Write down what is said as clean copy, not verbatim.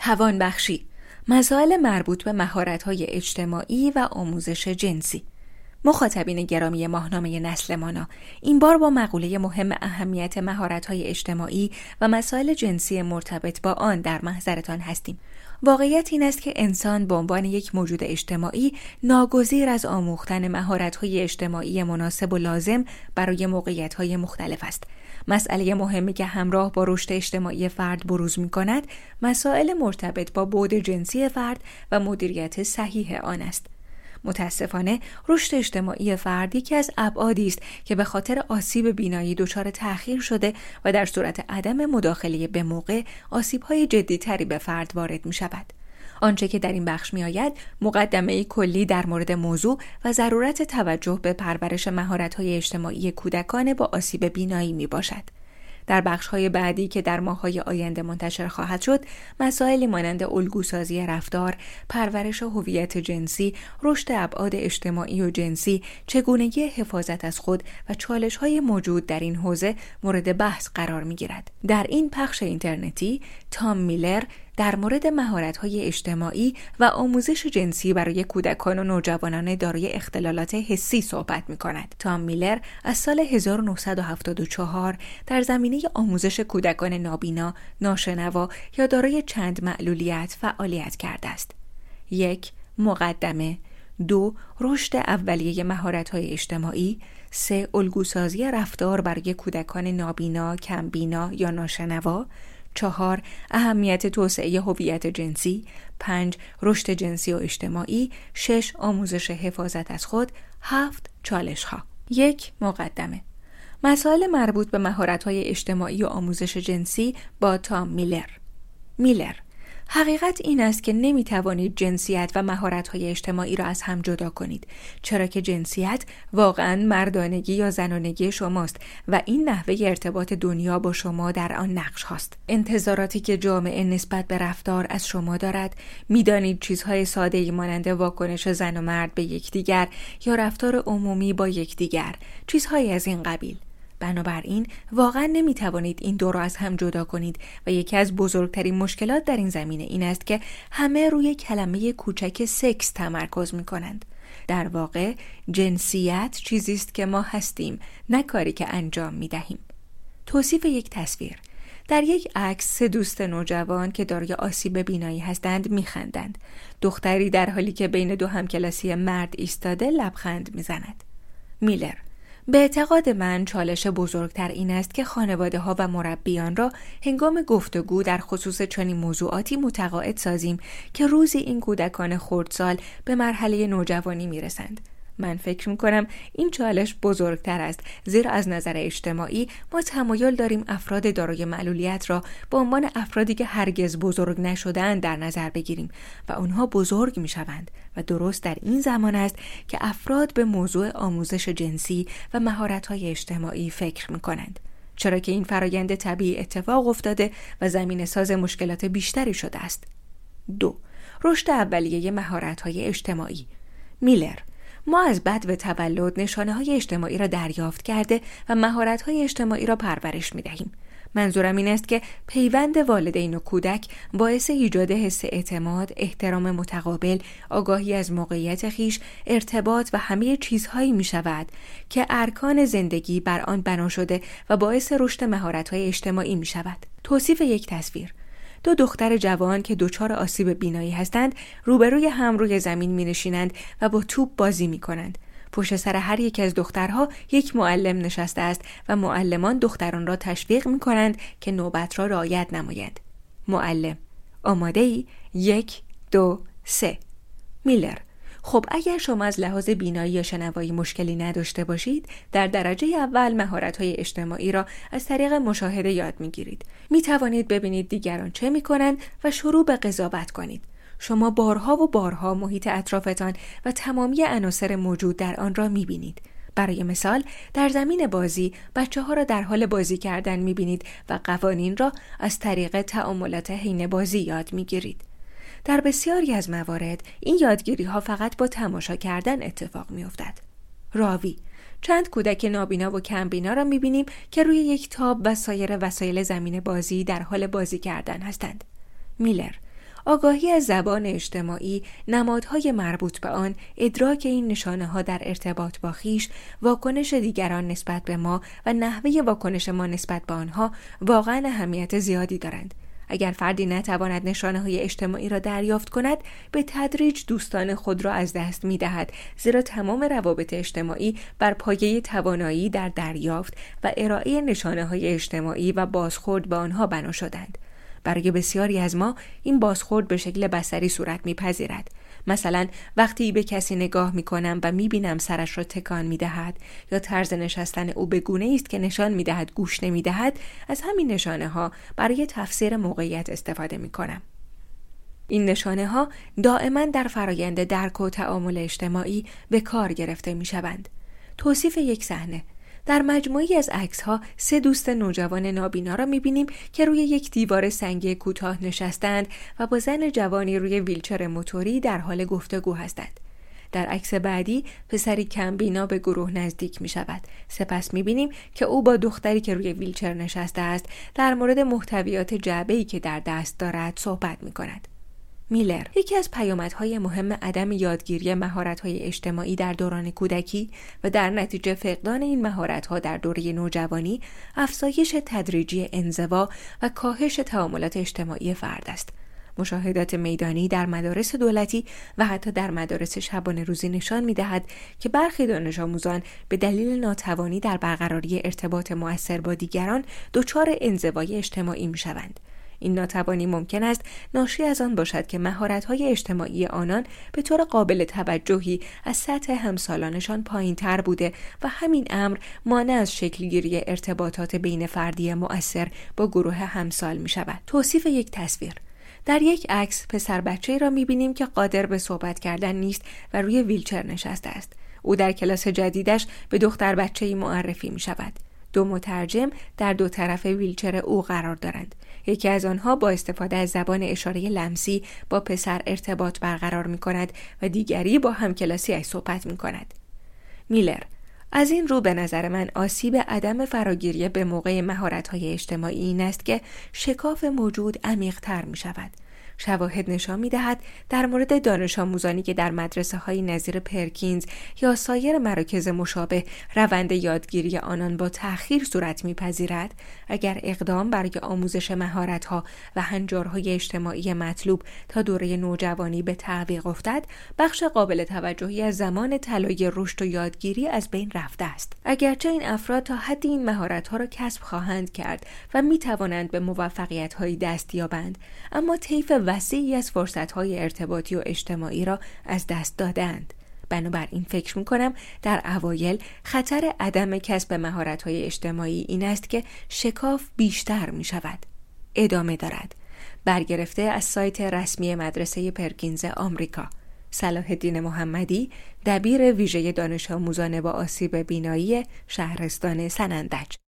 توانبخشی، مسائل مربوط به مهارت‌های اجتماعی و آموزش جنسی. مخاطبین گرامی ماهنامه نسل مانا، این بار با مقوله مهم اهمیت مهارت‌های اجتماعی و مسائل جنسی مرتبط با آن در محضرتان هستیم. واقعیت این است که انسان به عنوان یک موجود اجتماعی ناگزیر از آموختن مهارت‌های اجتماعی مناسب و لازم برای موقعیت‌های مختلف است. مسئله مهمی که همراه با رشد اجتماعی فرد بروز می‌کند، مسائل مرتبط با بعد جنسی فرد و مدیریت صحیح آن است. متاسفانه رشد اجتماعی فرد یکی از ابعادی است که به خاطر آسیب بینایی دچار تأخیر شده و در صورت عدم مداخله به موقع آسیب‌های جدی‌تری به فرد وارد می‌شود. آنچه که در این بخش می‌آید مقدمه کلی در مورد موضوع و ضرورت توجه به پرورش مهارت‌های اجتماعی کودکان با آسیب بینایی میباشد. در بخش‌های بعدی که در ماه‌های آینده منتشر خواهد شد، مسائلی مانند الگوسازی رفتار، پرورش هویت جنسی، رشد ابعاد اجتماعی و جنسی، چگونگی حفاظت از خود و چالش‌های موجود در این حوزه مورد بحث قرار می‌گیرد. در این پخش اینترنتی، تام میلر در مورد مهارت‌های اجتماعی و آموزش جنسی برای کودکان و نوجوانان دارای اختلالات حسی صحبت می‌کند. تام میلر از سال 1974 در زمینه آموزش کودکان نابینا، ناشنوا یا دارای چند معلولیت فعالیت کرده است. 1. مقدمه. 2. رشد اولیه مهارت‌های اجتماعی. 3. الگوسازی رفتار برای کودکان نابینا، کمبینا یا ناشنوا. 4. اهمیت توسعه هویت جنسی. 5. رشد جنسی و اجتماعی. 6. آموزش حفاظت از خود. 7. چالش‌ها. 1. مقدمه. مسائل مربوط به مهارت‌های اجتماعی و آموزش جنسی با تام میلر. حقیقت این است که نمی‌توانید جنسیت و مهارت‌های اجتماعی را از هم جدا کنید، چرا که جنسیت واقعاً مردانگی یا زنانگی شماست و این نحوه ارتباط دنیا با شما در آن نقش هاست. انتظاراتی که جامعه نسبت به رفتار از شما دارد، می‌دانید چیزهای ساده‌ای مانند واکنش زن و مرد به یکدیگر یا رفتار عمومی با یکدیگر، چیزهایی از این قبیل. بنابراین واقعا نمیتوانید این دو را از هم جدا کنید و یکی از بزرگترین مشکلات در این زمینه این است که همه روی کلمه کوچک سکس تمرکز میکنند. در واقع جنسیت چیزی است که ما هستیم، نه کاری که انجام میدهیم. توصیف یک تصویر: در یک عکس 3 دوست نوجوان که دارای آسیب بینایی هستند میخندند. دختری در حالی که بین 2 همکلاسی مرد ایستاده لبخند میزند. میلر: به اعتقاد من چالش بزرگتر این است که خانواده‌ها و مربیان را هنگام گفتگو در خصوص چنین موضوعاتی متقاعد سازیم که روزی این کودکان خردسال به مرحله نوجوانی میرسند. من فکر می‌کنم این چالش بزرگتر است، زیرا از نظر اجتماعی ما تمایل داریم افراد دارای معلولیت را به عنوان افرادی که هرگز بزرگ نشده‌اند در نظر بگیریم و آنها بزرگ می‌شوند و درست در این زمان است که افراد به موضوع آموزش جنسی و مهارت‌های اجتماعی فکر می‌کنند، چرا که این فرایند طبیعی اتفاق افتاده و زمینه‌ساز مشکلات بیشتری شده است. 2. رشد اولیه مهارت‌های اجتماعی. میلر: ما از بدو تولد نشانه‌های اجتماعی را دریافت کرده و مهارت‌های اجتماعی را پرورش می‌دهیم. منظورم این است که پیوند والدین و کودک باعث ایجاد حس اعتماد، احترام متقابل، آگاهی از موقعیت خویش، ارتباط و همه چیزهایی می‌شود که ارکان زندگی بر آن بنا شده و باعث رشد مهارت‌های اجتماعی می‌شود. توصیف یک تصویر: 2 دختر جوان که دچار آسیب بینایی هستند روبروی هم روی زمین می‌نشینند و با توپ بازی می‌کنند. پشت سر هر یک از دخترها یک معلم نشسته است و معلمان دختران را تشویق می‌کنند که نوبت را رعایت نمایند. معلم: آماده‌ای؟ 1، 2، 3. میلر: خب اگر شما از لحاظ بینایی یا شنوایی مشکلی نداشته باشید، در درجه اول مهارت‌های اجتماعی را از طریق مشاهده یاد می‌گیرید. می‌توانید ببینید دیگران چه می‌کنند و شروع به قضاوت کنید. شما بارها و بارها محیط اطرافتان و تمامی عناصر موجود در آن را می‌بینید. برای مثال، در زمین بازی بچه‌ها را در حال بازی کردن می‌بینید و قوانین را از طریق تأملات حین بازی یاد می‌گیرید. در بسیاری از موارد این یادگیری‌ها فقط با تماشا کردن اتفاق می‌افتد. راوی: چند کودک نابینا و کمبینا را می‌بینیم که روی یک تاب و سایر وسایل زمین بازی در حال بازی کردن هستند. میلر: آگاهی از زبان اجتماعی، نمادهای مربوط به آن، ادراک این نشانه‌ها در ارتباط با خویش، واکنش دیگران نسبت به ما و نحوه واکنش ما نسبت به آنها واقعاً اهمیت زیادی دارند. اگر فردی نتواند نشانه‌های اجتماعی را دریافت کند، به تدریج دوستان خود را از دست می‌دهد، زیرا تمام روابط اجتماعی بر پایه توانایی در دریافت و ارائه نشانه‌های اجتماعی و بازخورد به آنها بنا شدند. برای بسیاری از ما این بازخورد به شکل بصری صورت می‌پذیرد. مثلا وقتی به کسی نگاه می‌کنم و می‌بینم سرش را تکان می‌دهد یا طرز نشستن او به گونه‌ای است که نشان می‌دهد گوش نمی‌دهد، از همین نشانه‌ها برای تفسیر موقعیت استفاده می‌کنم. این نشانه‌ها دائما در فرایند درک و تعامل اجتماعی به کار گرفته می‌شوند. توصیف یک صحنه: در مجموعی از عکس‌ها 3 دوست نوجوان نابینا را می‌بینیم که روی یک دیوار سنگی کوتاه نشستند و با زن جوانی روی ویلچر موتوری در حال گفتگو هستند. در عکس بعدی پسری کم بینا به گروه نزدیک می‌شود. سپس می‌بینیم که او با دختری که روی ویلچر نشسته است در مورد محتویات جعبه‌ای که در دست دارد صحبت می‌کند. میلر: یکی از پیامدهای مهم عدم یادگیری مهارت‌های اجتماعی در دوران کودکی و در نتیجه فقدان این مهارت‌ها در دوره نوجوانی، افزایش تدریجی انزوا و کاهش تعاملات اجتماعی فرد است. مشاهدات میدانی در مدارس دولتی و حتی در مدارس شبانه روزی نشان می‌دهد که برخی دانش آموزان به دلیل ناتوانی در برقراری ارتباط مؤثر با دیگران دچار انزوای اجتماعی می‌شوند. این ناتوانی ممکن است ناشی از آن باشد که مهارت‌های اجتماعی آنان به طور قابل توجهی از سطح همسالانشان پایین‌تر بوده و همین امر مانع از شکل‌گیری ارتباطات بین فردی مؤثر با گروه همسال می‌شود. توصیف یک تصویر: در یک عکس پسر بچه‌ای را می‌بینیم که قادر به صحبت کردن نیست و روی ویلچر نشسته است. او در کلاس جدیدش به دختر بچه‌ای معرفی می‌شود. 2 مترجم در 2 طرف ویلچر او قرار دارند. یکی از آنها با استفاده از زبان اشاره لمسی با پسر ارتباط برقرار می‌کند و دیگری با همکلاسی‌اش صحبت می‌کند. میلر: از این رو به نظر من آسیب عدم فراگیری به موقع مهارت‌های اجتماعی این است که شکاف موجود عمیق‌تر می‌شود. شواهد نشان می‌دهد در مورد دانش آموزانی که در مدرسه‌های نظیر پرکینز یا سایر مراکز مشابه روند یادگیری آنان با تأخیر صورت می‌پذیرد، اگر اقدام برای آموزش مهارت‌ها و هنجارهای اجتماعی مطلوب تا دوره نوجوانی به تعویق افتد، بخش قابل توجهی از زمان طلایی رشد و یادگیری از بین رفته است. اگرچه این افراد تا حدی این مهارت‌ها را کسب خواهند کرد و می‌توانند به موفقیت‌هایی دست یابند، اما طیف وسیعی از فرصت‌های ارتباطی و اجتماعی را از دست دادند. بنابراین فکر می‌کنم در اوایل خطر عدم کسب مهارت‌های اجتماعی این است که شکاف بیشتر می‌شود. ادامه دارد. برگرفته از سایت رسمی مدرسه پرکینز آمریکا. صلاح الدین محمدی، دبیر ویژه دانش آموزان با آسیب بینایی شهرستان سنندج.